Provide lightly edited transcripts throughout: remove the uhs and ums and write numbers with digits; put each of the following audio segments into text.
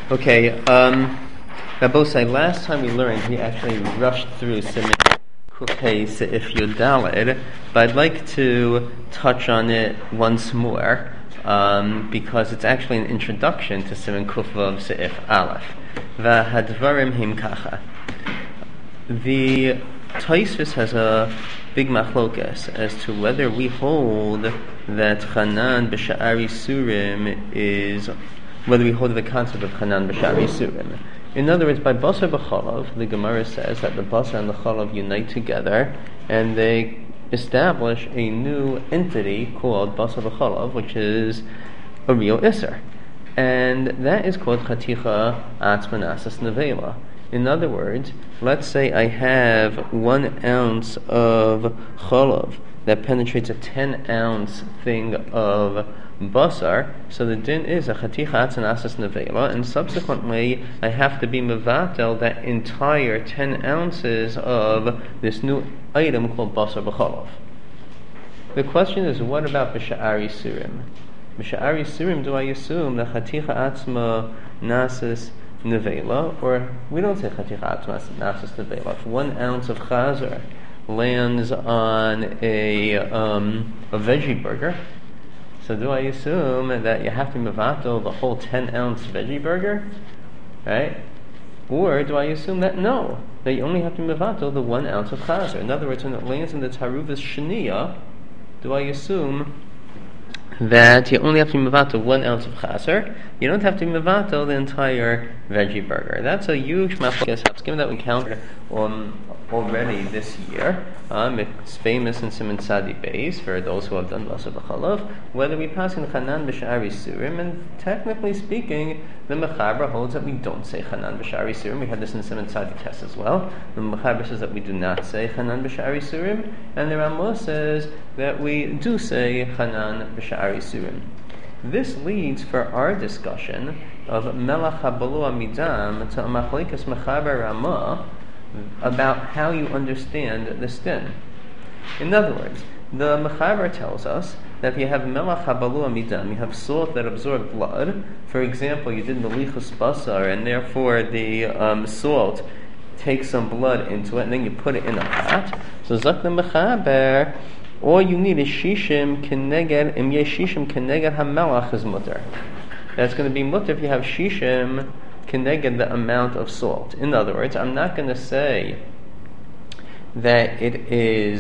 Okay, Rabosai, last time we learned, we actually rushed through Siman Kufay Seif Yud Daled, but I'd like to touch on it once more, because it's actually an introduction to Siman Kufvav Seif Aleph. V'hadvarim him kacha. The Tosfos has a big machlokas as to whether we hold that Chanan b'sha'ar Yisurim is, whether we hold the concept of Chanan b'sha'ar Yisurim. In other words, by Basar b'chalav, the Gemara says that the Basar and the Chalav unite together and they establish a new entity called Basar b'chalav, which is a real Isser. And that is called Chaticha Atzmanasas Nevela. In other words, let's say I have 1 ounce of chalav that penetrates a 10-ounce thing of basar, so the din is a chaticha atzanasas nevela, and subsequently I have to be mevatel that entire 10 ounces of this new item called basar b'chalav. The question is, what about b'sha'ar Yisurim? B'sha'ar Yisurim, do I assume that chaticha atzma nasas nevela, or we don't say chaticha atzma nasas nevela? If 1 ounce of chazer lands on a veggie burger, so do I assume that you have to mevatel the whole 10-ounce veggie burger, right? Or do I assume that no, that you only have to mevatel the 1 ounce of chazer? In other words, when it lands in the taruvas sheniya, do I assume that you only have to mevatel 1 ounce of chaser? You don't have to mevatel the entire veggie burger. That's a huge machlokes, given that we counted already this year. It's famous in Siman Tzadi Beis for those who have done Basar b'chalav, whether we pass in Chanan b'sha'ar Yisurim, and technically speaking, the Mechaber holds that we don't say Chanan b'sha'ar Yisurim. We had this in Siman Tzadi Tes as well. The Mechaber says that we do not say Chanan b'sha'ar Yisurim, and the Ramah says that we do say Chanan b'sha'ar Yisurim. This leads for our discussion of Melach HaBalu Amidam to a machlokes Mechaber Ramah about how you understand this din. In other words, the Mechaber tells us that if you have Melach HaBalu Amidam, you have salt that absorbs blood. For example, you did the lichus basar, and therefore the salt takes some blood into it, and then you put it in a pot. So Zak the Mechaber, all you need is shishim keneged, im yesh shishim keneged hamelach is mutter. That's going to be mutter if you have shishim keneged the amount of salt. In other words, I'm not going to say that it is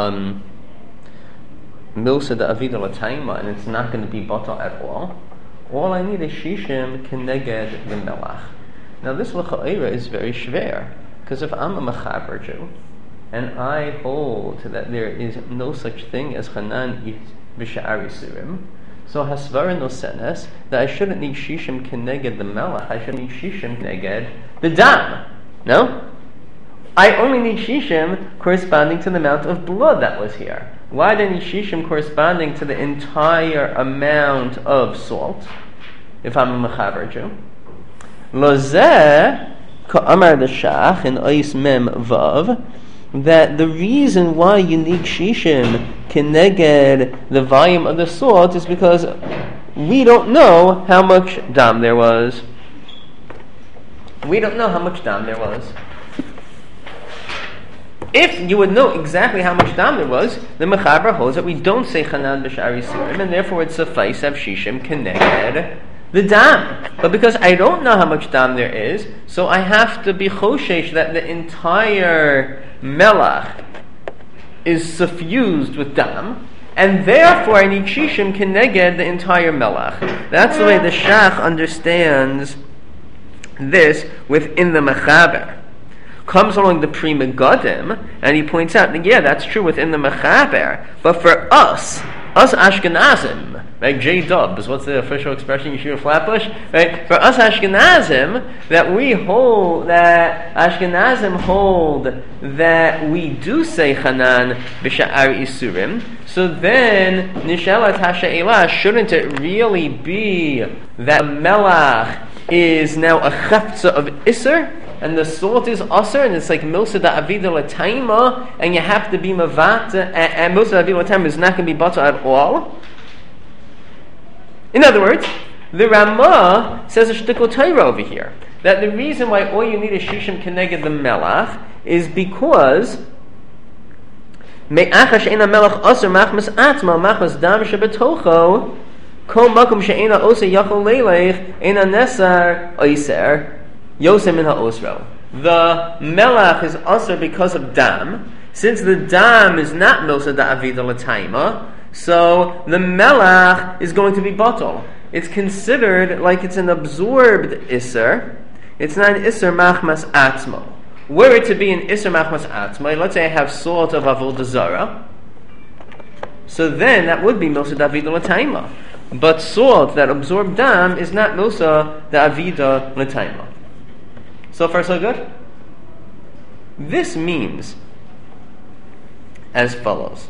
milsa da avida l'taima and it's not going to be batal at all. All I need is shishim keneged the melach. Now this l'cha'ira is very shver, because if I'm a mechaber Jew and I hold that there is no such thing as Chanan b'sha'ar Yisurim, so hasvara no senes, that I shouldn't need shishim keneged the melach, I should need shishim keneged the dam. No? I only need shishim corresponding to the amount of blood that was here. Why do I need shishim corresponding to the entire amount of salt, if I'm a mechaber Jew? Lozeh ka'amar the shach in ois mem vav, that the reason why you need shishim keneged the volume of the salt is because we don't know how much dam there was. We don't know how much dam there was. If you would know exactly how much dam there was, the Mechaber holds that we don't say Chanan b'sha'ar Yisurim, and therefore it suffice have shishim keneged the dam. But because I don't know how much dam there is, so I have to be choshesh that the entire melach is suffused with dam, and therefore I need shishim keneged the entire melach. That's the way the Shach understands this within the Mechaber. Comes along the Pri Megadim, and he points out that, yeah, that's true within the Mechaber, but for us Ashkenazim, right? J-Dubs, what's the official expression? Yeshiva Flatbush, right? For us Ashkenazim, that we hold that Ashkenazim hold that we do say Chanan b'sha'ar Yisurim. So then Nishalat Hasha'elah, shouldn't it really be that Melach is now a chefza of Isser? And the salt is aser, and it's like milsa da avida l'taima, and you have to be mavata, and milsa da avida l'taima is not going to be butter at all. In other words, The Ramah says a shtickle Torah over here, that the reason why all you need is shishim keneged the melach is because me'achash eina melach aser machmas atma machmas dam shebetocho kol makom she'ena osa yachol leilech eina nesar oiser yosem min ha'osro. The melach is aser because of dam. Since the dam is not milsa da avida l'taima, so the melach is going to be batal. It's considered like it's an absorbed iser. It's not an iser machmas atmo. Were it to be an iser machmas atmo, let's say I have salt of avodah zara, so then that would be milsa da avida l'taima. But salt that absorbed dam is not milsa da avida l'taima. So far so good? This means as follows.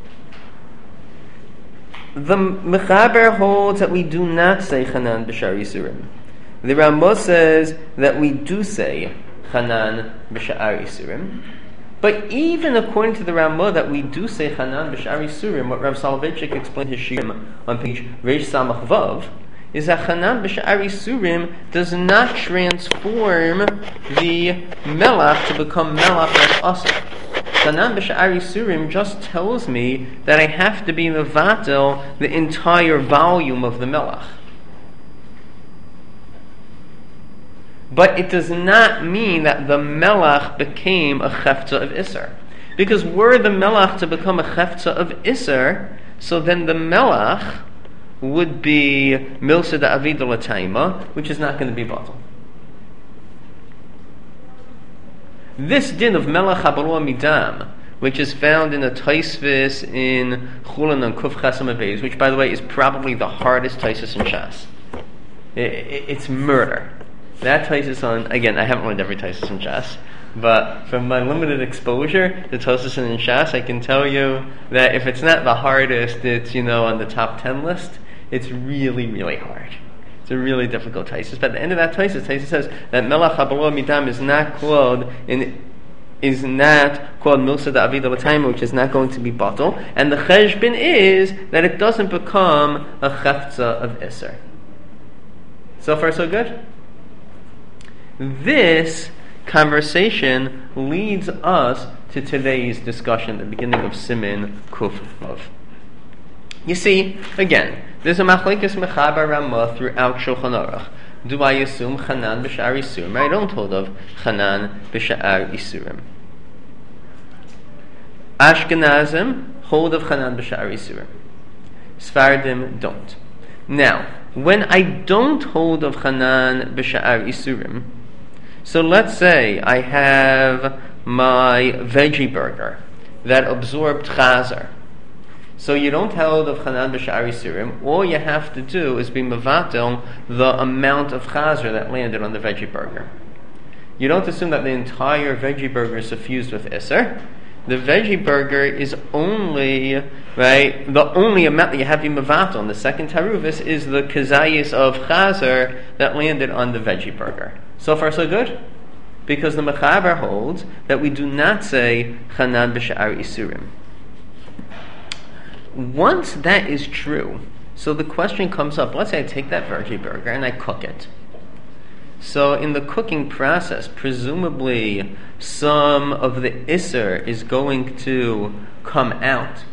The Mechaber holds that we do not say Chanan b'Shar Yisurim. The Ramah says that we do say Chanan b'Shar Yisurim. But even according to the Ramah that we do say Chanan b'Shar Yisurim, what Rav Soloveitchik explained his shirim on page Reish Samach Vav, is that Chanan b'Shar Yisurim does not transform the melach to become melach that's asr. Chanan b'Shar Yisurim just tells me that I have to be mevatel the entire volume of the melach. But it does not mean that the melach became a chefta of Isser. Because were the melach to become a chefta of Isser, so then the melach would be milsa da avida l'taima, which is not going to be batal. This din of melach habarua midam, which is found in a Taisvis in Chulin and Kuf Chasam Aveis, which by the way is probably the hardest Taisvis in Shas. It's murder. That Taisus on, again, I haven't learned every Taisus in Shas, but from my limited exposure to Taisus in Shas, I can tell you that if it's not the hardest, it's, on the top 10 list, it's really, really hard. It's a really difficult Taisus. But at the end of that Taisus says that Melach HaBalo Midam is not called Milsa da Avida L'Taima, which is not going to be batal, and the Cheshbin is that it doesn't become a Chefza of Isser. So far so good? This conversation leads us to today's discussion, the beginning of Simin Kuf Vav. You see, again, there's a machlekes mechaber Ramah throughout Shulchan Aruch. Do I assume Chanan b'Shar Yisurim? I don't hold of Chanan b'Shar Yisurim. Ashkenazim hold of Chanan b'Shar Yisurim. Sfardim don't. Now, when I don't hold of Chanan b'Shar Yisurim, so let's say I have my veggie burger that absorbed chazer. So you don't hold of Chanan b'Shar Yisurim. All you have to do is be mevatel the amount of chazer that landed on the veggie burger. You don't assume that the entire veggie burger is suffused with Isser. The veggie burger is only, the only amount that you have to be mevatel on the second taruvis is the kazayis of chazer that landed on the veggie burger. So far so good? Because the Mechaber holds that we do not say Chanan b'Shar Yisurim. Once that is true, so the question comes up, let's say I take that veggie burger and I cook it. So in the cooking process, presumably some of the Isser is going to come out.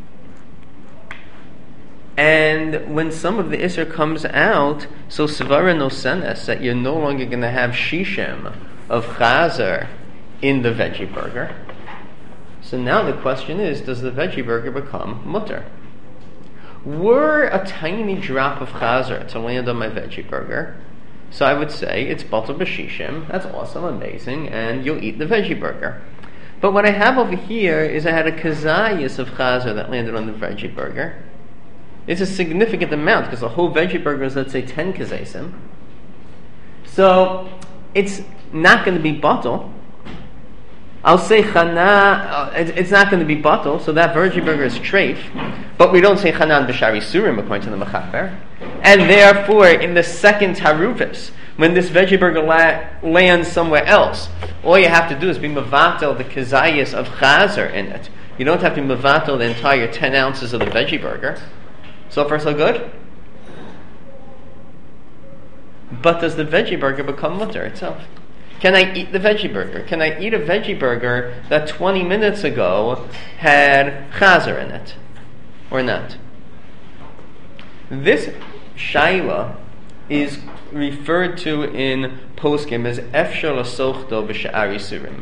And when some of the Isser comes out, so Svara no senes, that you're no longer going to have shishim of chazer in the veggie burger. So now the question is, does the veggie burger become mutter? Were a tiny drop of chazer to land on my veggie burger, so I would say it's batal b'shishim, that's awesome, amazing, and you'll eat the veggie burger. But what I have over here is I had a kazayas of chazer that landed on the veggie burger. It's a significant amount because the whole veggie burger is, let's say, 10 kazesim. So it's not going to be batal. I'll say chana. It's not going to be batal. So that veggie burger is treif, but we don't say chanan b'Shar Yisurim according to the Mechaber. And therefore, in the second taruvis, when this veggie burger lands somewhere else, all you have to do is be mevatel the kazayas of chazer in it. You don't have to mevatel the entire 10 ounces of the veggie burger. So far, so good? But does the veggie burger become mutter itself? Can I eat the veggie burger? Can I eat a veggie burger that 20 minutes ago had chazer in it? Or not? This shaila is referred to in poskim as efshar l'sochdo b'sha'ar yisurim.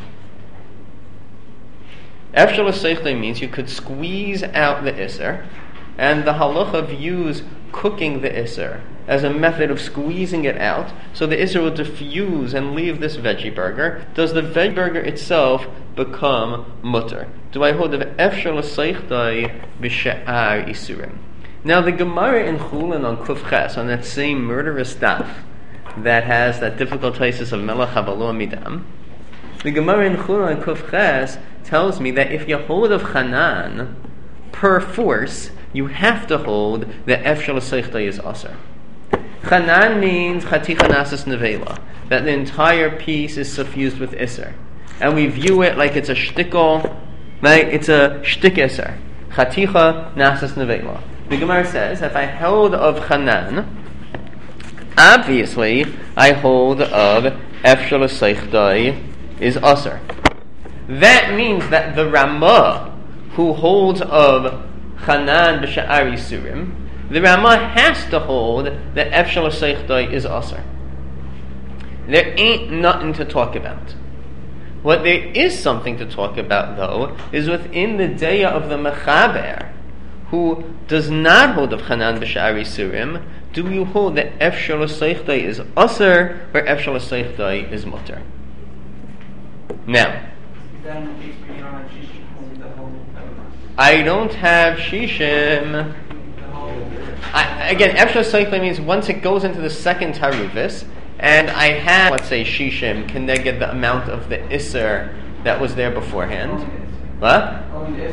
Efshar l'sochdo means you could squeeze out the iser, and the halacha views cooking the iser as a method of squeezing it out, so the iser will diffuse and leave this veggie burger. Does the veggie burger itself become mutter? Do I hold of efshar l'sochdo b'sha'ar yisurim? Now the Gemara in Chulin on Kuf Ches, on that same murderous daf that has that difficult thesis of Melech Havalo Midam, the Gemara in Chulin on Kuf Ches tells me that if you hold of Chanan, per force, you have to hold that Efshar l'Seichta is Aser. Chanan means Chaticha Nasis Nevela, that the entire piece is suffused with Iser. And we view it like it's a shtickle, right? It's a shtik Iser. Chaticha Nasis Nevela. The Gemara says, if I hold of Chanan, obviously I hold of Efshar l'Seichta is Aser. That means that the Ramah, who holds of Chanan b'sha'ar yisurim, the Ramah has to hold that Efshar l'Seichta is Aser. There ain't nothing to talk about. What there is something to talk about, though, is within the Deya of the Mechaber, who does not hold of Chanan b'sha'ar yisurim. Do you hold that Efshar l'Seichta is Aser, or Efshar l'Seichta is Mutter? Now, I don't have Shishim. Again, Efshar l'Seichta means once it goes into the second Taruvis, and I have, let's say, Shishim, can they get the amount of the Isser that was there beforehand? What?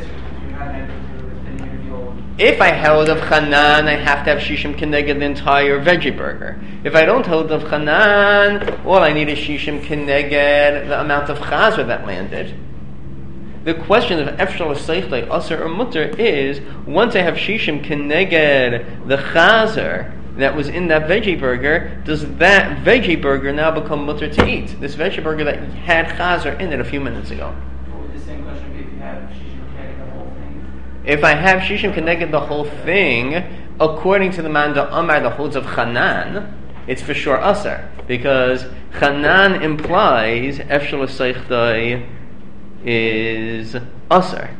If I held of Chanan, I have to have Shishim Keneged the entire veggie burger. If I don't hold of Chanan, all I need is Shishim Keneged the amount of Chazer that landed. The question of Efshar l'Seichta Aser or Mutter is, once I have Shishim Keneged the Chazer that was in that veggie burger, does that veggie burger now become Mutter to eat? This veggie burger that had Chazer in it a few minutes ago. If I have Shishim Keneged the whole thing, according to the Manda Amar, the holds of Chanan, it's for sure Aser, because Chanan implies Efshar l'Seichta is Aser.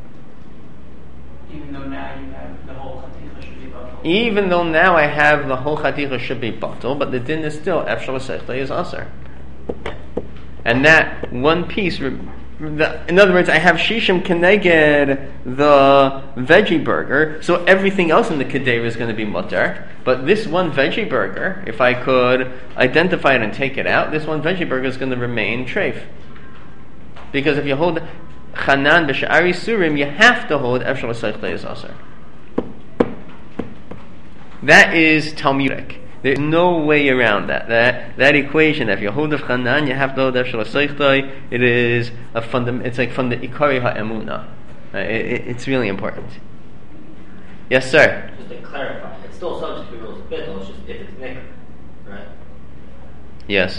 Even though now you have the whole Chaticha should be batal. Even though now I have the whole Chaticha should be batal, but the din is still Efshar l'Seichta is Aser. And that one piece... in other words, I have Shishim Keneged the veggie burger, so everything else in the Kedera is going to be mutter. But this one veggie burger, if I could identify it and take it out, this one veggie burger is going to remain treif. Because if you hold Chanan b'sha'ar yisurim, you have to hold Efshar l'Seichta is Aser. That is Talmudic. There's no way around that. That equation, if you hold of Chanan, you have to hold Efshar l'Seichta. It is it's like from the Ikari ha'emuna. It's really important. Yes, sir? Just to clarify, it's still subject to the rules of Bidl, it's just if it's Nikr, right? Yes.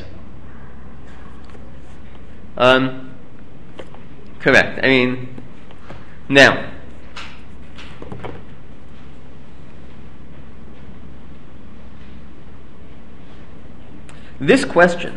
Correct. I mean, now, this question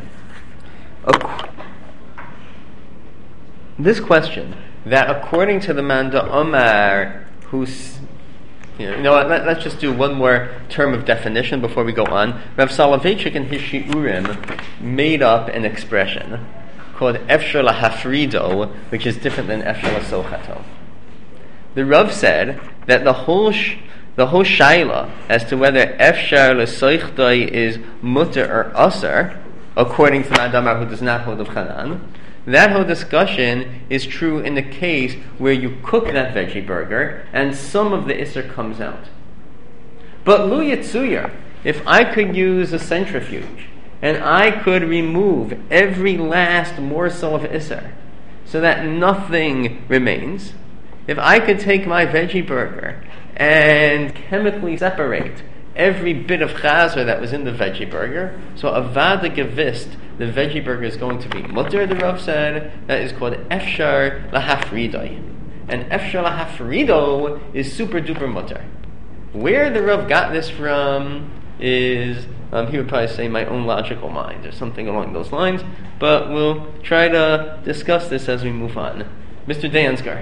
that according to the Manda Omar, who's, let's just do one more term of definition before we go on. Rav Soloveitchik in his Shiurim made up an expression called Efshar lahafrido, which is different than Efshar lasochato. The Rav said that the whole shaila as to whether Efshar l'Seichta is mutter or aser, according to Madamar who does not hold of Chanan, that whole discussion is true in the case where you cook that veggie burger and some of the Isser comes out. But Lu Yitzuya, if I could use a centrifuge and I could remove every last morsel of Isser so that nothing remains, if I could take my veggie burger and chemically separate every bit of chazer that was in the veggie burger. So avada gevist, the veggie burger is going to be mutter, the Rav said. That is called efshar lahafridoi. And efshar lahafrido is super duper mutter. Where the Rav got this from is, he would probably say my own logical mind or something along those lines, but we'll try to discuss this as we move on. Mr. Dansgar.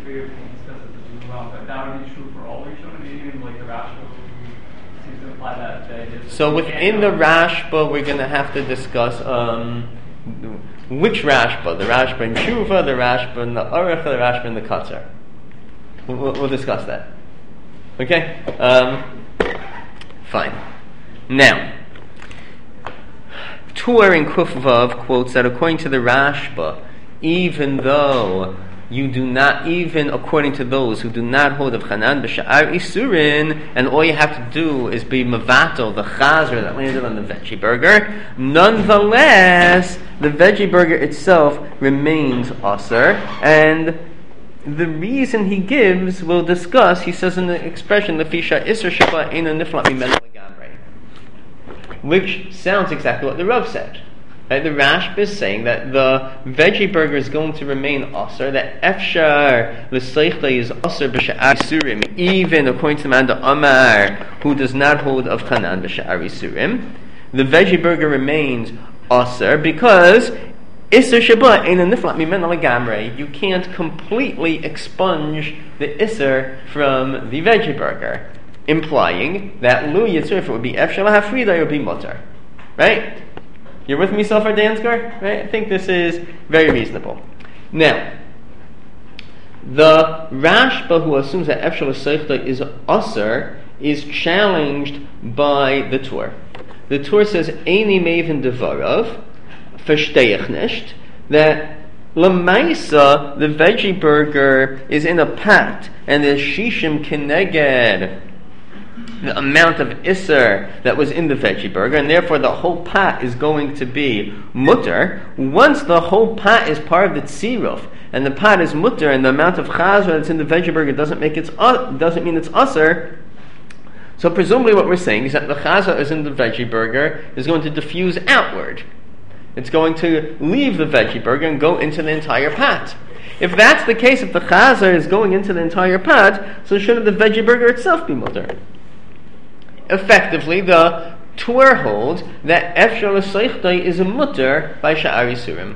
But that would be true for all Rishonim, even like the Rashba seems to imply that they just... So within the Rashba, we're going to have to discuss which Rashba, the Rashba in Tshuva, the Rashba in the Aruch, the Rashba in the Katzar. We'll discuss that. Okay? Fine. Now, Tur in Kuf Vav quotes that according to the Rashba, even though you do not, even according to those who do not hold of Chanan b'sha'ar isurin, and all you have to do is be mevatel, the chazer that landed on the veggie burger, nonetheless, the veggie burger itself remains aser, and the reason he gives, we'll discuss, he says in the expression, lefisha iser sheba ina niflat mimenu legamrei, which sounds exactly what the Rav said. Right, the Rashba is saying that the veggie burger is going to remain aser, that efshar l'seichta is aser b'sha'ar isurim, even according to the man the Amar, who does not hold of Chanan b'sha'ar isurim, the veggie burger remains aser because iser sheba ein niflat mimenu legamrei. You can't completely expunge the iser from the veggie burger, implying that lu yitzur, if it would be efshar lahafrida, it would be mutter. Right? You're with me so far, Dansgar? Right? I think this is very reasonable. Now, the Rashba who assumes that Efshar l'seichta is aser is challenged by the Tur. The Tur says, Eini mevin devarav, versteich nicht, that Lamaisa, the veggie burger, is in a pat, and there's shishim keneged, the amount of isser that was in the veggie burger, and therefore the whole pot is going to be mutter. Once the whole pot is part of the tziruf, and the pot is mutter, and the amount of chazra that's in the veggie burger doesn't mean it's aser. So presumably what we're saying is that the chazra that is in the veggie burger is going to diffuse outward. It's going to leave the veggie burger and go into the entire pot. If that's the case, if the chazra is going into the entire pot, so shouldn't the veggie burger itself be mutter? Effectively, the Tur holds that efshar l'seichta is a mutter by sha'ar isurim.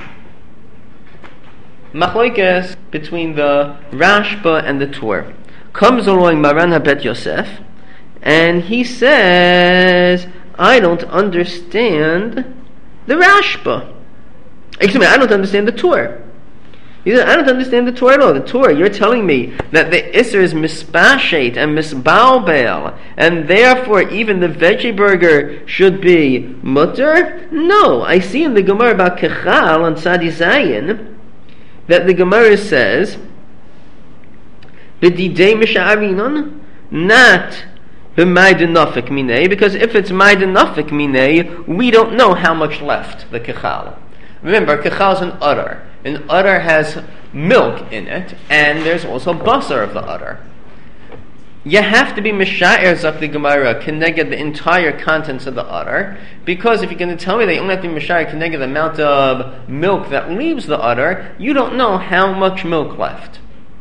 Machlokes between the Rashba and the Tur. Comes along Maran HaBet Yosef, and he says, I don't understand the Rashba. Excuse me, I don't understand the Tur. He said, I don't understand the Tur at all. The Tur, you're telling me that the Isser is mispashet and misbalbel, and therefore even the veggie burger should be mutter? No, I see in the Gemara about Kechal on Tzadi Zayin that the Gemara says, B'didei misha'arinon, not b'maiden nafik minei, because if it's maiden nafik minei, we don't know how much left the Kechal. Remember, Kechal is an udder. An udder has milk in it, and there's also basar of the udder. You have to be misha'er zak the Gemara keneged the entire contents of the udder, because if you're going to tell me that you only have to be misha'er keneged the amount of milk that leaves the udder, you don't know how much milk left.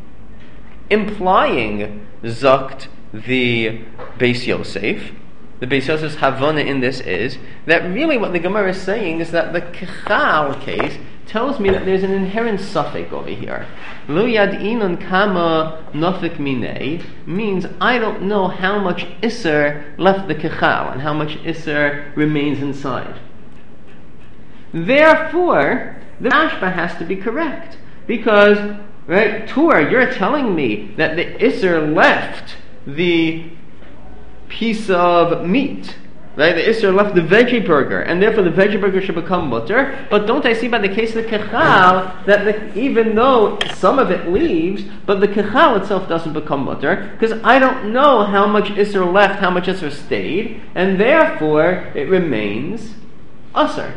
Implying zakt the Beis Yosef. The Beis Yosef's havana in this is that really what the Gemara is saying is that the Kechal case tells me that there's an inherent suffix over here. Lo yad'inun kama nafik minei means I don't know how much Isser left the Kechal and how much Isser remains inside. Therefore, the Rashba has to be correct. Because, right, Tur, you're telling me that the Isser left the piece of meat, right? The Isser left the veggie burger, and therefore the veggie burger should become mutter. But don't I see by the case of the Kechal that even though some of it leaves, but the Kechal itself doesn't become mutter, because I don't know how much Isser left, how much Isser stayed, and therefore it remains Asr.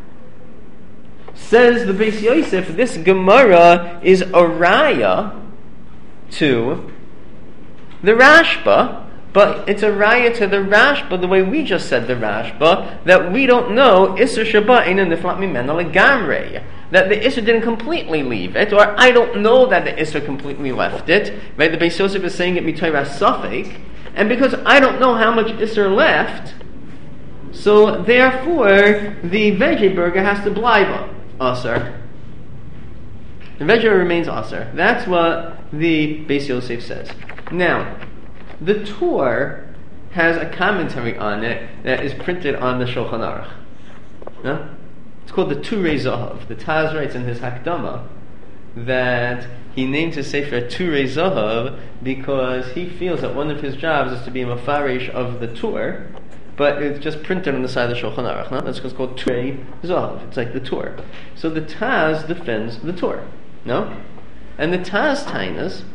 Says the Beis Yosef, this Gemara is a raya to the Rashba, But it's a raya to the Rashba, the way we just said the Rashba, that we don't know Isser Shabbat in the Niflat Mimena Legamrei. That the Isser didn't completely leave it, or I don't know that the Isser completely left it. Right? The Beis Yosef is saying it Mitayra Safek, and because I don't know how much Isser left, so therefore the veggie burger has to blibe Aser. The veggie remains Aser. That's what the Beis Yosef says. Now, the Tur has a commentary on it that is printed on the Shulchan Aruch. No? It's called the Turei Zahav. The Taz writes in his Hakdama that he named his sefer Turei Zahav because he feels that one of his jobs is to be a mafarish of the Tur, but it's just printed on the side of the Shulchan Aruch. No? That's what's called Turei Zahav. It's like the Tur. So the Taz defends the Tur. No? And the Taz tainas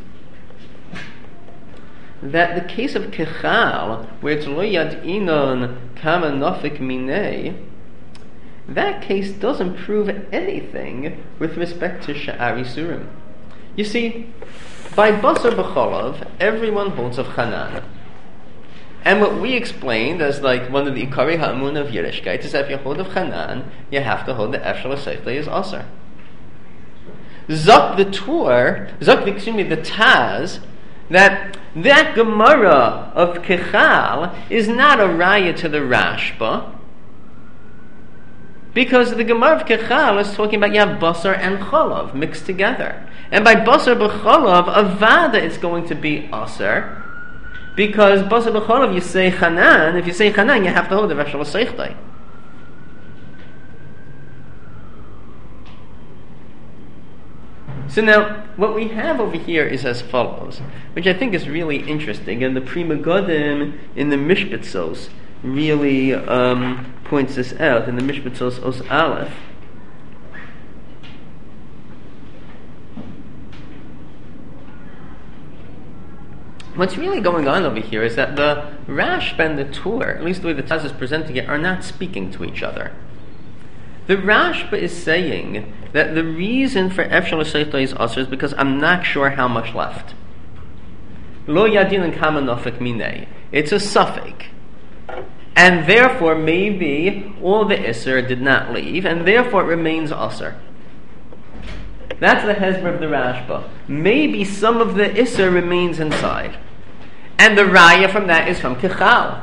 that the case of Kechal, where it's lo yad inon kama nafik minei, that case doesn't prove anything with respect to Sha'ar Yisurim. You see, by Basar B'cholav, everyone holds of Chanan. And what we explained as like one of the Ikari Ha'amun of Yiddishkeit is that if you hold of Chanan, you have to hold the Efshel Seichli is Asar. Zok the Taz, that Gemara of Kechal is not a raya to the Rashba, because the Gemara of Kechal is talking about you have basar and cholav mixed together, and by basar b'cholav avada it's going to be aser, because basar b'cholav you say chanan. If you say chanan, you have to hold the veshel seichtay. So now, what we have over here is as follows, which I think is really interesting, and the Pri Megadim in the Mishpatzos really points this out in the Mishpatzos Os Aleph. What's really going on over here is that the Rashba and the Tur, at least the way the Taz is presenting it, are not speaking to each other. The Rashba is saying that the reason for Efshel Seichtay is Asr is because I'm not sure how much left. Lo yadin and kama nafik minei. It's a suffix. And therefore, maybe all the Isser did not leave, and therefore it remains Asr. That's the Hezbollah of the Rashba. Maybe some of the Isser remains inside. And the Raya from that is from Kechal.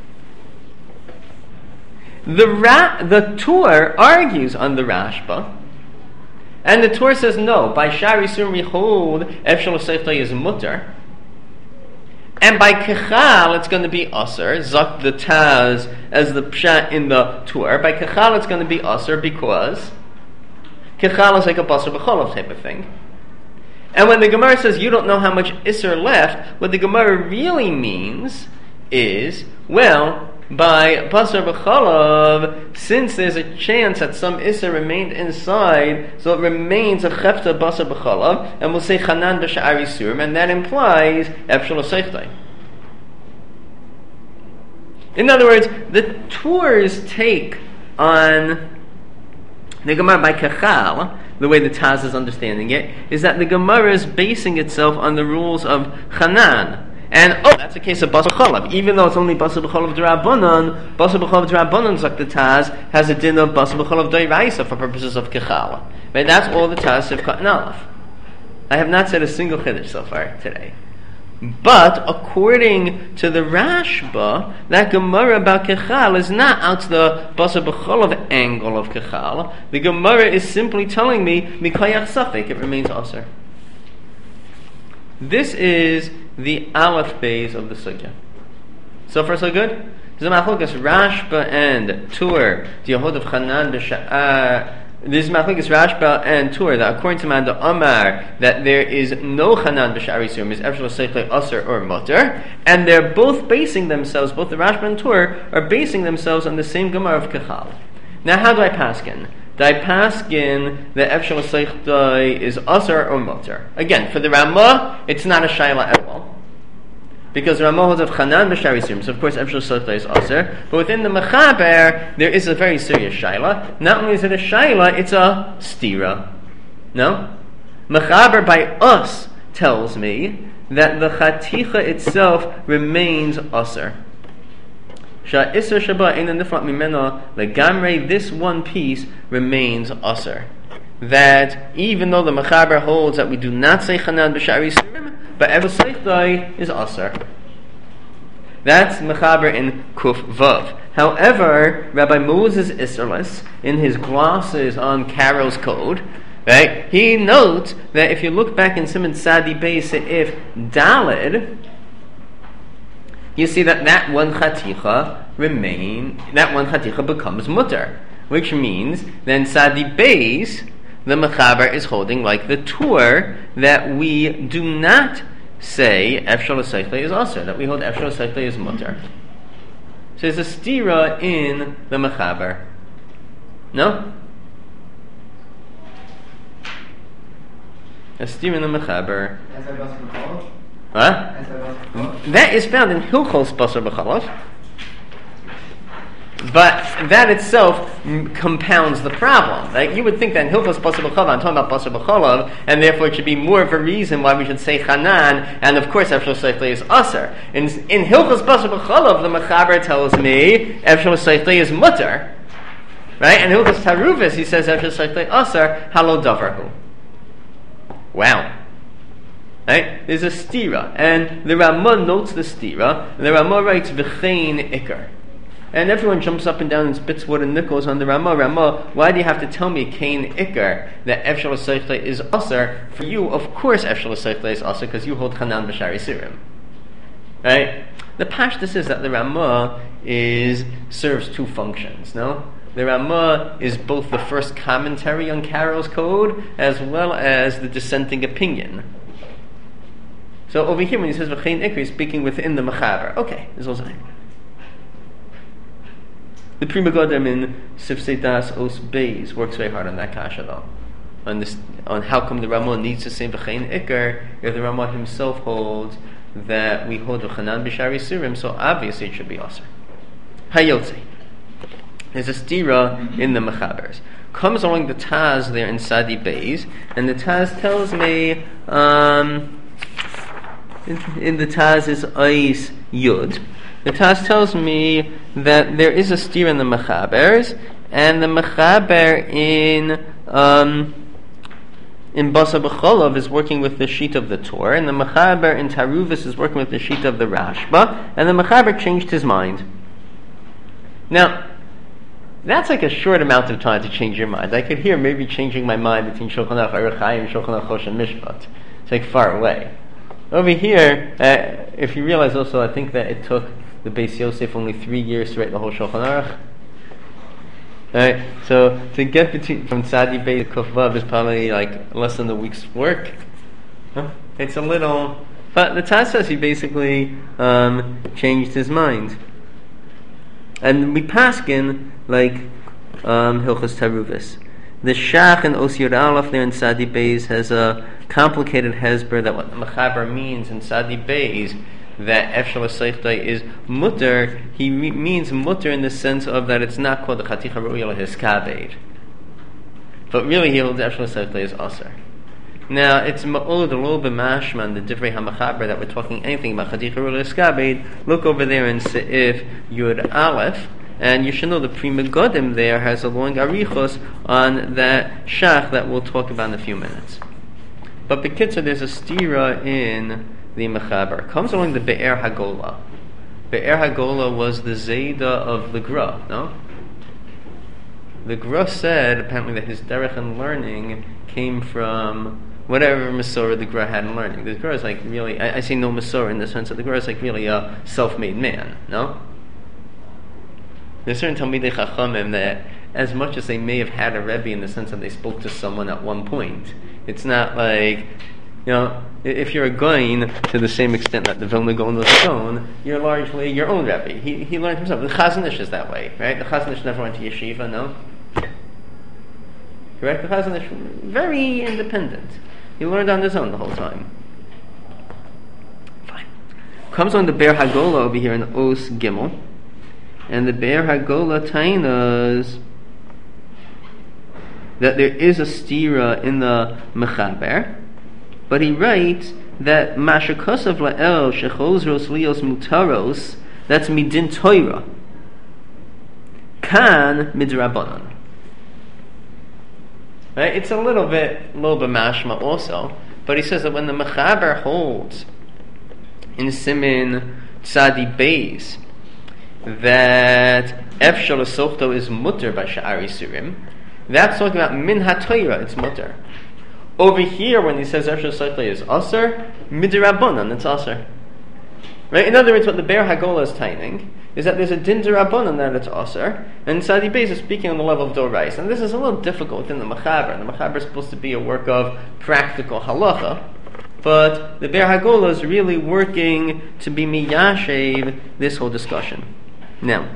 The Tur argues on the Rashba, and the Tur says no. By Sha'ar Yisurim we hold Efshel Seichtay is mutter, and by Kechal it's going to be Aser. Zak the Taz as the Pshat in the Tur. By Kechal it's going to be Aser because Kechal is like a Basar B'cholav type of thing. And when the Gemara says you don't know how much Isser left, what the Gemara really means is, well, by Basar B'cholav, since there's a chance that some Isser remained inside, so it remains a Chefta Basar B'cholav, and we'll say Chanan B'Sha'ar Yisurim, and that implies Efshel Seichtay. In other words, the Tur's take on the Gemara by Kechal, the way the Taz is understanding it, is that the Gemara is basing itself on the rules of Chanan. And, that's a case of Basar B'cholav. Even though it's only Basar B'cholav D'Rabbanan, Basar B'cholav D'Rabbanan, like the Taz, has a din of Basar B'cholav D'Oraisa for purposes of Kechal. Right? That's all the Taz of Katan Aleph. I have not said a single Chiddush so far today. But, according to the Rashba, that Gemara about Kechal is not out to the Basar B'cholav angle of Kechal. The Gemara is simply telling me, Mikayach Safek, it remains Aser. This is the Aleph base of the Sugya. So far so good? There's a machlokes Rashba and Tur, the Yehod of Chanan b'Sha'ar. There's a machlokes Rashba and Tur that according to Manda Amar that there is no Chanan b'Sha'ar Yisurim, is Efshel Seichtay Aser or Mutter, and they're both basing themselves, both the Rashba and Tur are basing themselves on the same Gemara of Kechal. Now how do I paskin? Do I paskin the Efshel Seichtay is Aser or Mutter? Again, for the Ramah, it's not a Shaila at all. Because the Ramah holds of Chanan b'Sha'ar Yisurim, so of course Efshel Seichtay is Aser. But within the Mechaber, there is a very serious Shaila. Not only is it a Shaila, it's a Stira. No? Mechaber by us tells me that the chaticha itself remains aser. Sha'isr shaba eina nifrat mimena legamrei, this one piece remains aser. That even though the Mechaber holds that we do not say Chanan b'Shari Surim, but Evel Seichtai is aser. That's Mechaber in Kuf Vav. However, Rabbi Moses Isserles, in his glosses on Carol's code, right, he notes that if you look back in Siman Sadi Beis if Daled, you see that one chaticha becomes mutter, which means then Sadi Beis, the Mechaber is holding like the Tur that we do not say Efshal Seichtai is aser, that we hold Efshal Seichtai is mutter. So there's a stira in the Mechaber. No? A stira in the Mechaber. Huh? That is found in Hilchos Basar B'Chalav. But that itself compounds the problem. Like, you would think that in Hilchos Basar B'Chalav, I'm talking about Basar B'Chalav, and therefore it should be more of a reason why we should say Chanan, and of course Efshal Seichtai is Aser. In Hilchos Basar B'Chalav, the Mechaber tells me Efshal Seichtai is Mutter. Right? And Hilchos Taruvis, he says Efshal Seichtai Aser, Halo Davarhu. Wow. Right? There's a stira, and the Ramah notes the stira, and the Ramah writes V'chein Ikar. And everyone jumps up and down and spits wood and nickels on the Ramah. Ramah, why do you have to tell me Kain Ikar that Efshal Seichtai is Aser? For you, of course, Efshal Seichtai is Aser because you hold Chanan b'Shari Sirim. Right? The pashtus is that the Ramah serves two functions. No, the Ramah is both the first commentary on Carol's code as well as the dissenting opinion. So over here, when he says V'chein Ikar, he's speaking within the Mechaber. Okay, this is also. The Pri Megadim in Sifsei Das Os Beis works very hard on that kasha though. On how come the Ramah needs to say V'chein Ikar if the Ramah himself holds that we hold V'chanan b'Shari Surim, so obviously it should be Aser. Hayotze. There's a stira in the Mechabers. Comes along the Taz there in Sadi Beis, and the Taz tells me in the Taz is Ais Yud. The Taz tells me that there is a stira in the Mechabers, and the Mechaber in Basar B'Chalav is working with the sheet of the Torah, and the Mechaber in Taruvis is working with the sheet of the Rashba, and the Mechaber changed his mind. Now, that's like a short amount of time to change your mind. I could hear maybe changing my mind between Shulchan Aruch Orach Chaim, Shulchan Aruch Choshen Mishpat. It's like far away. Over here, if you realize also, I think that it took the Beis Yosef only 3 years to write the whole Shulchan Aruch. Right, so to get from Sadi Beis to Kuf Vav is probably like less than a week's work. It's a little, but the Taz says he basically changed his mind. And we paskin like Hilchos Taruvis. The Shach and Osir Aleph there in Sadi Beis has a complicated hesber that what the Mechaber means in Sadi Beis, that Efshal Seichtai is mutter. He means mutter in the sense of that it's not called the Chaticha Ru'ya Hiskabed, but really he holds Efshal Seichtai is Aser. Now it's ma'od a little bit mashman the Divrei HaMechaber that we're talking anything about Chaticha Ru'ya Hiskabed. Look over there in Seif Yud Aleph. And you should know the Pri Megadim there has a long arichos on that shach that we'll talk about in a few minutes. But B'kitzur, there's a stira in the Mechaber. Comes along the Be'er Hagola. Be'er Hagola was the Zayda of the Gra, no? The Gra said, apparently, that his derech in learning came from whatever Masorah the Gra had in learning. The Gra is like really, I say no Masorah in the sense that the Gra is like really a self-made man, no? There's certain Talmidei Chachamim that, as much as they may have had a Rebbe in the sense that they spoke to someone at one point, it's not like, if you're a Goin to the same extent that the Vilna Gaon was Gaon, you're largely your own Rebbe. He learned himself. The Chazon Ish is that way, right? The Chazon Ish never went to yeshiva, no? Correct? The Chazon Ish, very independent. He learned on his own the whole time. Fine. Comes on the Be'er Hagola over here in Os Gimel. And the Be'er Hagola tainas that there is a stira in the Mechaber, but he writes that mashakosov la'el shechozros lios mutaros, that's midin Torah, kan midrabanan. Right? It's a little bit mashma also, but he says that when the Mechaber holds in Simin Tzadi Beis that Efshal Sochto is mutter by Sha'ari Surim, that's talking about min ha-Torah, it's mutter. Over here, when he says Efshal Sochto is aser, midrabanan, it's aser. Right? In other words, what the Be'er Hagola is taining is that there's a din derabanan that it's aser, and Tzadi Beis is speaking on the level of Dorais. And this is a little difficult within the Mechaber. The Mechaber is supposed to be a work of practical halacha, but the Be'er Hagola is really working to be miyashev this whole discussion. Now,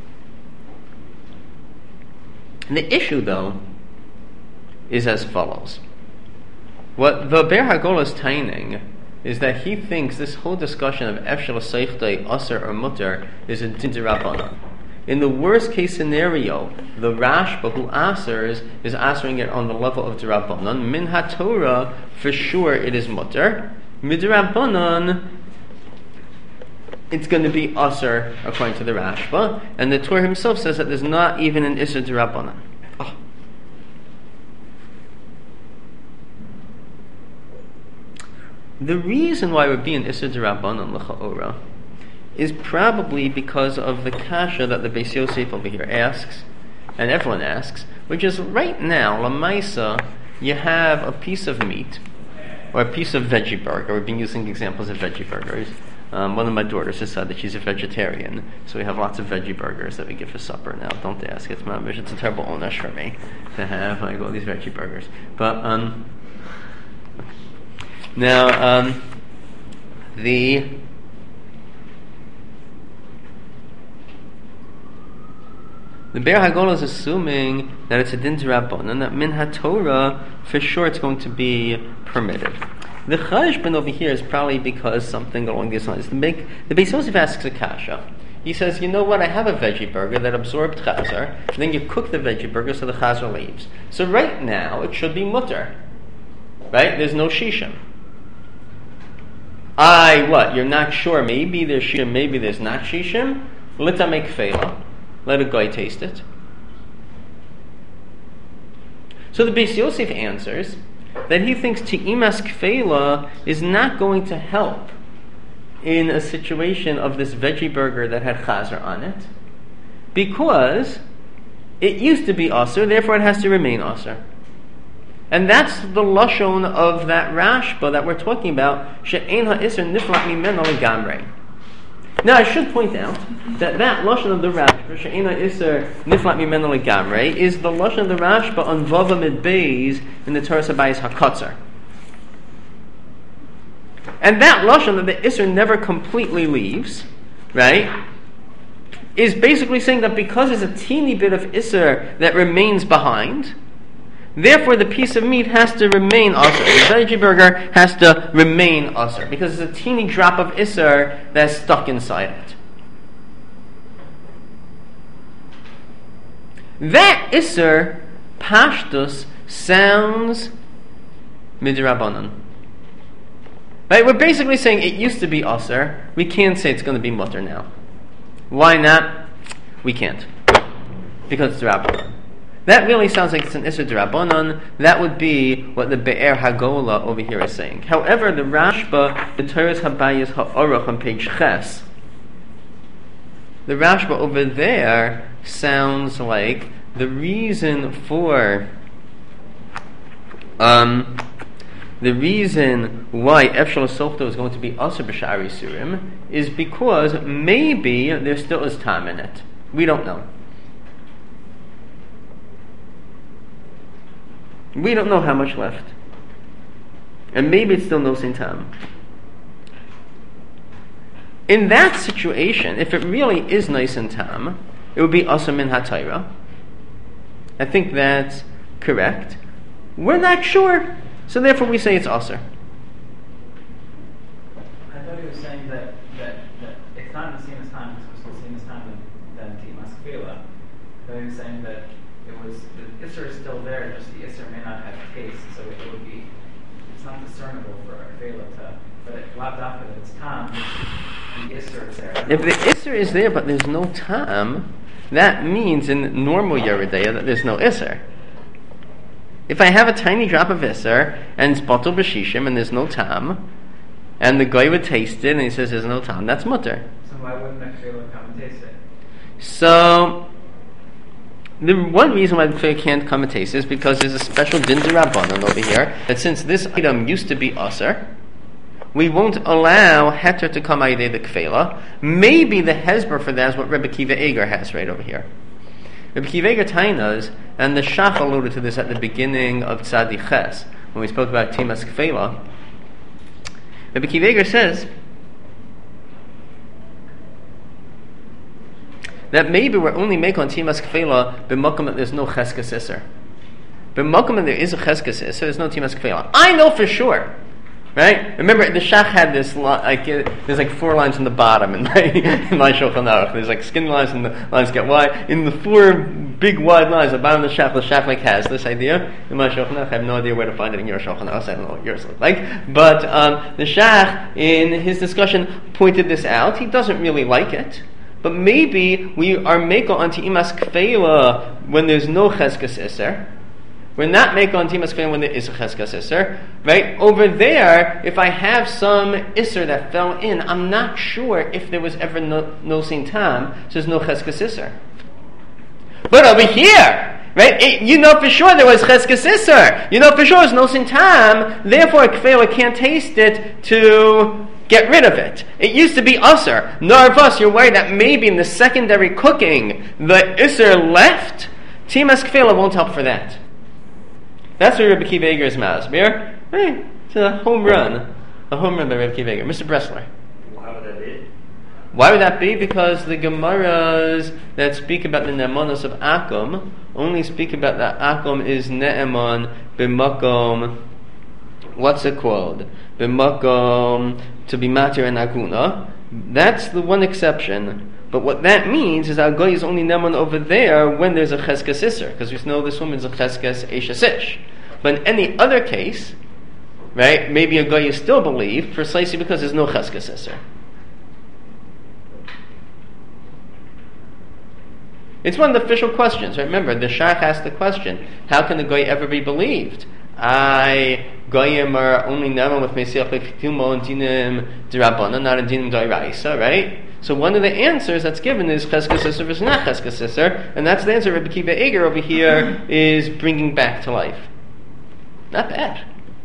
the issue, though, is as follows. What the Be'er Hagola is taining is that he thinks this whole discussion of Efshel Seichtei, Aser or Mutter is a din d'Rabbanan. In the worst case scenario, the Rashba who asers is asering it on the level of d'Rabbanan. Min HaTorah, for sure it is Mutter. Midrabbanan, it's going to be Aser according to the Rashba, and the Torah himself says that there's not even an Isser d'Rabbanan. The reason why it would be an Isser d'Rabbanan l'cha'ora is probably because of the kasha that the Beis Yosef over here asks, and everyone asks, which is right now, Lamaisa, you have a piece of meat, or a piece of veggie burger. We've been using examples of veggie burgers. One of my daughters has said that she's a vegetarian, so we have lots of veggie burgers that we give for supper now. Don't ask, it's a terrible onesh for me to have like all these veggie burgers. But, now, the Be'er Hagola is assuming that it's a din d'Rabbanan, and that min ha-Torah, for sure it's going to be permitted. The cheshbon over here is probably because something along these lines. The Beis Yosef asks a kasha. He says, you know what, I have a veggie burger that absorbed chazer, and then you cook the veggie burger so the chazer leaves. So right now, it should be mutter. Right? There's no shishim. You're not sure, maybe there's shishim, maybe there's not shishim? Lita make feila. Let a guy taste it. So the Beis Yosef answers that he thinks Ti'imas Kfeila is not going to help in a situation of this veggie burger that had chazer on it, because it used to be aser, therefore it has to remain aser. And that's the lashon of that Rashba that we're talking about, she'ein ha'isr niflat mimeno legamrei. Now I should point out that lashon of the Rashba, she'ein ha'isr niflat mimeno legamrei, is the lashon of the Rashba on Vava Mid Beis in the Torah Sabayis HaKotzer. And that lashon that the isr never completely leaves, right, is basically saying that because there's a teeny bit of isr that remains behind, therefore the piece of meat has to remain aser. The veggie burger has to remain aser, because there's a teeny drop of isr that's stuck inside it. That isr, pashtus, sounds midrabanan. Right? We're basically saying it used to be aser. We can't say it's going to be mutter now. Why not? We can't. Because it's rabbanan. That really sounds like it's an Isser d'Rabbanan. That would be what the Be'er Hagola over here is saying. However, the Rashba, the Torah's Habayis Ha'orach on page Ches, the Rashba over there sounds like the reason for the reason why Efshal Softo is going to be Aser B'Sha'ari Surim is because maybe there still is time in it. We don't know. We don't know how much left. And maybe it's still nosin tam. In that situation, if it really is nosin tam, it would be aser min ha-Torah. I think that's correct. We're not sure, so therefore we say it's aser. I thought he was saying that it's not the same as time, because we're still seeing this time than Ti'imas Kfeila. I thought he was saying that the Isser is still there, just the Isser may not have taste, so it would be, it's not discernible for a Kfeila but it left after that it's tam, the Isser is there. If the Isser is there but there's no tam, that means in normal Yeridea that there's no Isser. If I have a tiny drop of Isser and it's bottle b'shishim and there's no tam, and the guy would taste it and he says there's no tam, that's mutter. So why wouldn't the Kfela come and taste it? So the one reason why the Kfela can't come and taste it is because there's a special din d'Rabbanan over here that since this item used to be Aser, we won't allow heter to come ayidei the Kfela. Maybe the hezber for that is what Rebbe Kiva Eger has right over here. Rebbe Kiva Eger tainas, and the Shach alluded to this at the beginning of Tzadi Ches when we spoke about Timas Kfela. Rebbe Kiva Eger says that maybe we're only make on Timas Kfela b'makom that there's no Cheskes Isser. B'makom that there is a Cheskes Isser, there's no Timas Kfela. I know for sure. Right? Remember, the Shach had this, there's like 4 lines in the bottom in my Shulchan Aruch. There's like skinny lines and the lines get wide. In the 4 big wide lines, the bottom of the Shach like has this idea. In my Shulchan Aruch, I have no idea where to find it in your Shulchan Aruch, so I don't know what yours look like. But the Shach, in his discussion, pointed this out. He doesn't really like it. But maybe we are meko on Timas Kfela when there's no Cheskes Isser. We're not make on Timas Kfela when there is a Cheskes Isser, right? Over there, if I have some Isser that fell in, I'm not sure if there was ever no Sin Tam, so there's no Cheskes Isser. But over here, right, you know for sure there was Cheskes Isser. You know for sure there's no Sin Tam, therefore a Kfela can't taste it to get rid of it. It used to be Aser. Narvas, you're worried that maybe in the secondary cooking, the Isser left. Timas Kfela won't help for that. That's where Rebbe Kiva Eger is masbir. Hey, it's a home run. A home run by Rebbe Kiva Eger. Mr. Bressler. Why would that be? Why would that be? Because the Gemaras that speak about the Ne'emanos of Akum only speak about that Akum is Ne'eman b'makom, what's it called? B'makom, to be matir and aguna. That's the one exception. But what that means is our guy is only neman over there when there's a cheskes isser, because we know this woman's a cheskes eishasish. But in any other case, right, maybe a guy is still believed precisely because there's no cheskes isser. It's one of the official questions. Right? Remember, the Shach asked the question: how can a guy ever be believed? Goyim are only neman with mesiach lektumo and dinim d'Rabbanan, not in dinim d'Oraisa, right? So one of the answers that's given is Cheskes Isser versus not Cheskes Isser, and that's the answer Rebbe Kiva Eger over here is bringing back to life. Not bad.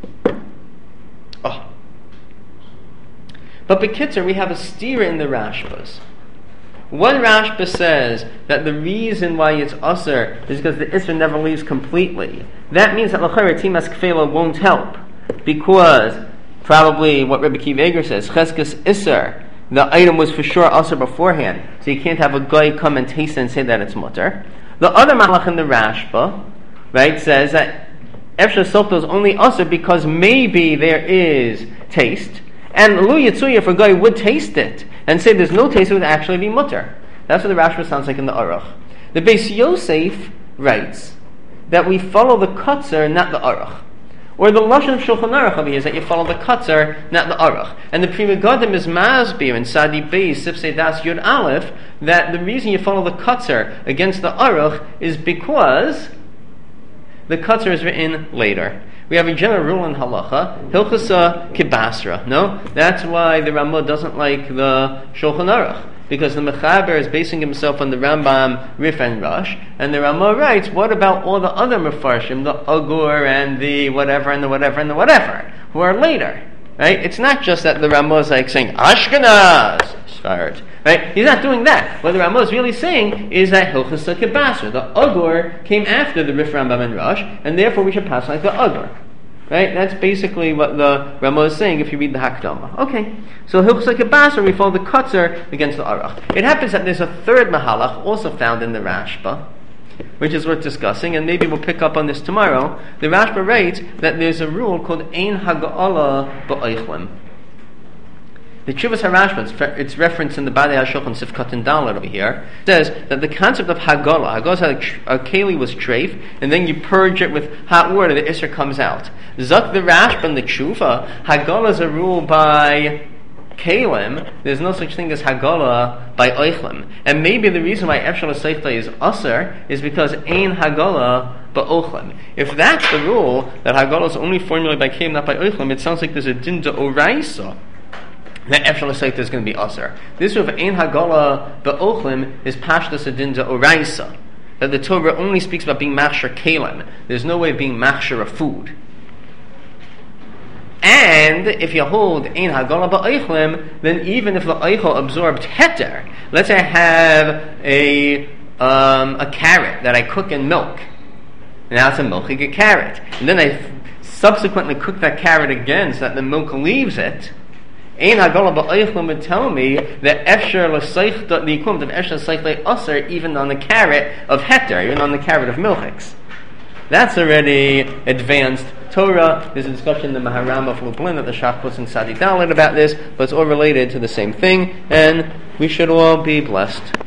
Oh. But B'Kitzer, we have a stira in the Rashbas. One Rashba says that the reason why it's Aser is because the Isser never leaves completely. That means that L'chayr Timas Kfela won't help, because probably what Rebbe Kiva Eger says, Cheskes Isser, the item was for sure Aser beforehand, so you can't have a guy come and taste it and say that it's mutter. The other malach in the Rashba, right, says that Efshar Softo is only Aser because maybe there is taste, and Lu Yitzuya, if a guy would taste it and say there's no taste, it would actually be mutter. That's what the Rashba sounds like in the Aruch. The Beis Yosef writes that we follow the Kotzer, not the Aruch. Or the Lashon of Shulchan Aruch over here is that you follow the Kotzer, not the Aruch. And the Pri Megadim is Masbir in Sadi Beis, Sifsei Das Yud Aleph, that the reason you follow the Kotzer against the Aruch is because the Kotzer is written later. We have a general rule in Halacha, Hilchasa Kibasra. No? That's why the Ramah doesn't like the Shulchan Aruch. Because the Mechaber is basing himself on the Rambam, Rif and Rosh, and the Ramah writes, what about all the other Mefarshim, the Agur and the whatever and the whatever and the whatever, who are later? Right? It's not just that the Ramah is like saying, Ashkenaz, Sfarad. Right? He's not doing that. What the Ramah is really saying is that Hilchasa Kibasra, the Agur came after the Rif, Rambam, and Rosh, and therefore we should pass like the Agur. Right? That's basically what the Ramah is saying if you read the Hakdama. Okay. So Hilchos Kibasra, we follow the Kotzer against the Aruch. It happens that there's a third Mahalach also found in the Rashba, which is worth discussing, and maybe we'll pick up on this tomorrow. The Rashba writes that there's a rule called Ein Haga'ala Ba'oichlim. The Chuvas HaRashba, it's referenced in the Badei HaShulchan Sifkat and Dalet over here, says that the concept of Hagala is like a keli was treif, and then you purge it with hot water, the Isser comes out. Zak the Rashba and the Tshuva, Hagala is a rule by Kalim, there's no such thing as Hagala by Oichlim. And maybe the reason why Efshal Seichta is Aser is because Ein Hagala ba'ochlim. If that's the rule, that Hagala is only formulated by Kalim, not by Oichlim, it sounds like there's a din de oraisa that Efshal Seichta is going to be Aser. This of Ein Hagala ba'ochlim is Pashtas a din de oraisa. That the Torah only speaks about being machshir Kalim. There's no way of being machshir of food. And if you hold Ein Hagala ba'ochlim, then even if the Eichel absorbed heter, let's say I have a carrot that I cook in milk. Now it's a milchig carrot. And then I subsequently cook that carrot again so that the milk leaves it. Ein Hagala ba'ochlim would tell me that Efshar l'seichta, the equivalent of Efshar l'seichta aser, even on the carrot of heter, even on the carrot of milchiks. That's already advanced Torah. There's a discussion in the Maharam of Lublin that the Shach puts in Sadi Dalet about this, but it's all related to the same thing, and we should all be blessed.